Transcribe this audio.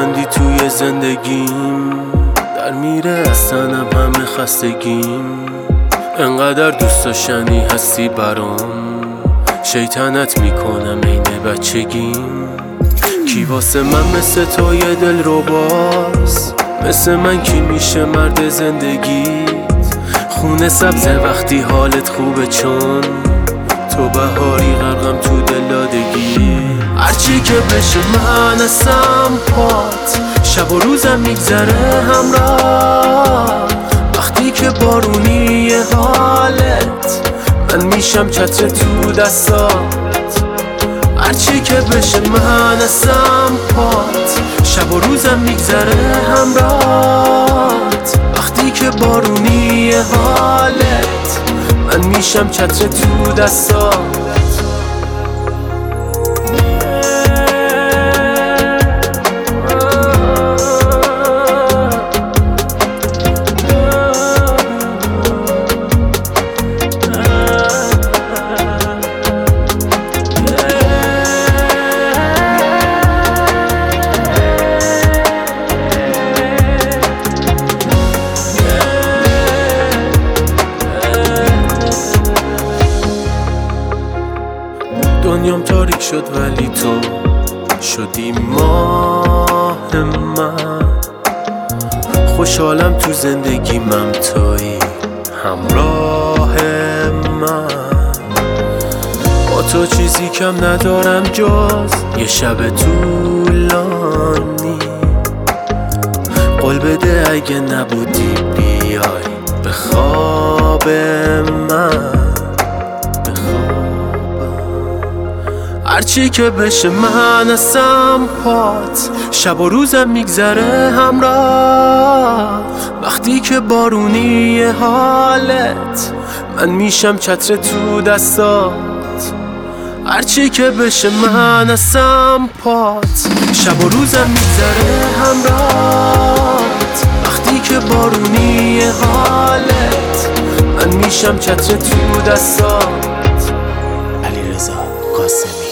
لبخندی توی زندگیم در میره از تنم همه خستگیم. انقدر دوست داشتنی هستی برام، شیطنت میکنم عین بچگیم. کی واسه من مثل تو یه دل رو باز، مثل من کی میشه مرد زندگیت؟ خونه سبز وقتی حالت خوبه چون تو بهاری غرقم تو دلادگی. هرچی که بشه من هستم پات، شب و روزم میگذره همراه. وقتی که بارونی حالت، من میشم چتر تو دستات. هرچی که بشه من هستم پات، شب و روزم میگذره همراهت. وقتی که بارونی حالت، من میشم چتر تو دستات. دنیام تاریک شد ولی تو شدی ماه من. خوشحالم تو زندگیمم تویی همراه من. با تو چیزی کم ندارم جز یه شب طولانی. قول بده اگه نبودی بیای به خواب من. هرچی که بشه من هستم پات، شب و روزم میگذره همراه. وقتی که بارونی حالت، من میشم چتر تو دستات. هرچی که بشه من هستم پات، شب و روزم میگذره همراهت. وقتی که بارونی حالت، من میشم چتر تو دستات. علیرضا قاسمی.